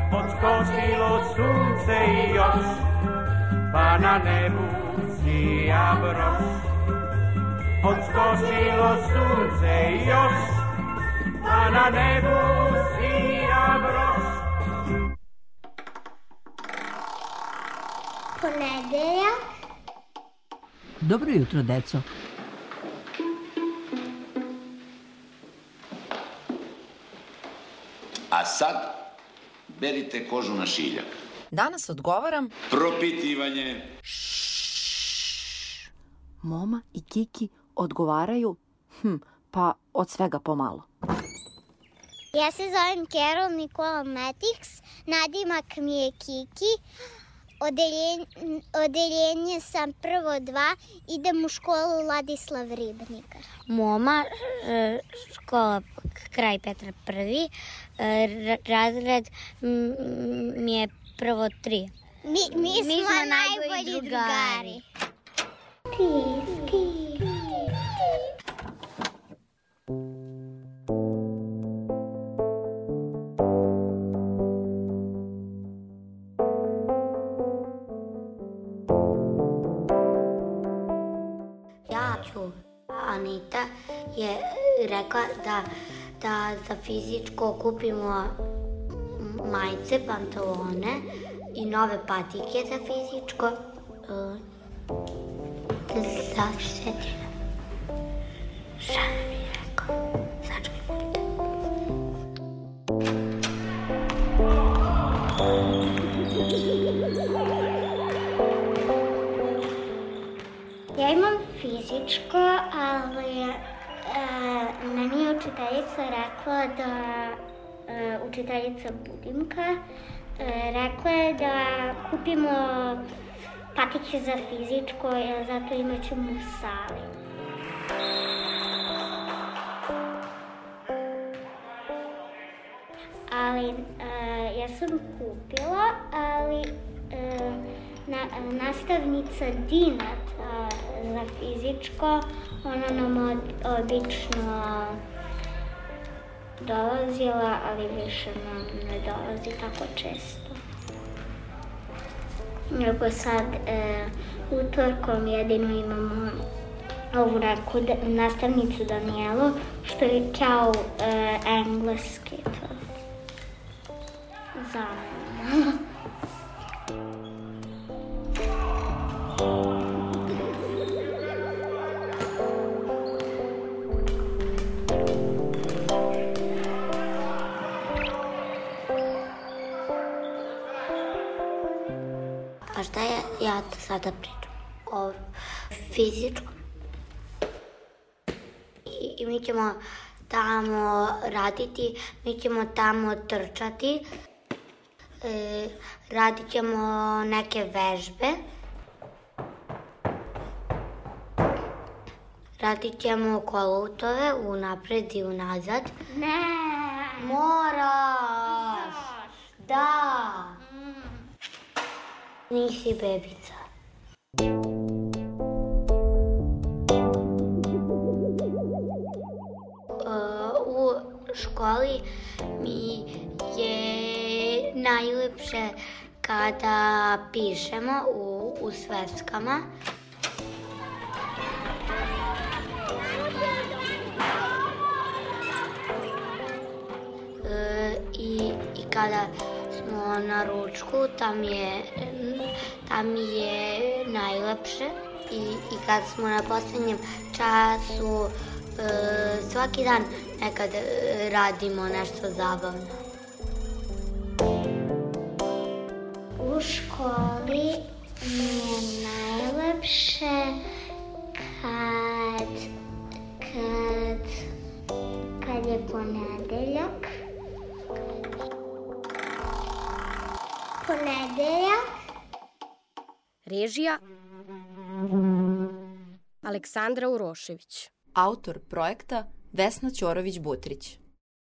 Odskočilo sunce i još, pa na nebu sija broš. Odskočilo sunce i još, pa na nebu sija broš. Ponedeljak. Dobro jutro, deco. A sad berite kožu na šiljak. Danas odgovaram Propitivanje. Moma i Kiki odgovaraju, pa od svega pomalo. Ja se zovem Carol Nikola Metiks, nadimak mi je Kiki, odeljenje sam prvo 2, idem u školu Ladislav Ribnikar. Moma, škola kraj Petra I, razred mi je prvo 3. Mi smo najbolji drugari. Anita je rekla da za fizičko kupimo majice, pantalone i nove patike za fizičko. Zašetina. Šta mi je rekao? Sačekaj. Ja imam fizičko, ali meni je učiteljica rekla učiteljica Budimka, rekla je da kupimo patike za fizičko, jer zato imat ćemo u sali. Ali ja sam kupila, ali nastavnica Dinat za fizičko, ona nam obično dolazila, ali više nam ne dolazi tako često. Nego sad utorkom jedino imamo ovu neku nastavnicu Danijelu, što je kao engleski to. Zameno. A šta ja sada pričam? O fizičkom. I mi ćemo tamo raditi, mi ćemo tamo trčati, radit ćemo neke vežbe, radit ćemo kolutove unapred i unazad. Ne! Moraš! Da! Nisi bebica. U školi mi je najlepše kada pišemo u sveskama. I kada smo na ručku, tam je najlepše. I kad smo na poslednjem času, svaki dan nekad radimo nešto zabavno. U školi mi je najlepše kad je ponedeljak. Ponedeljak. Režija Aleksandra Urošević. Autor projekta Vesna Ćorović-Butrić.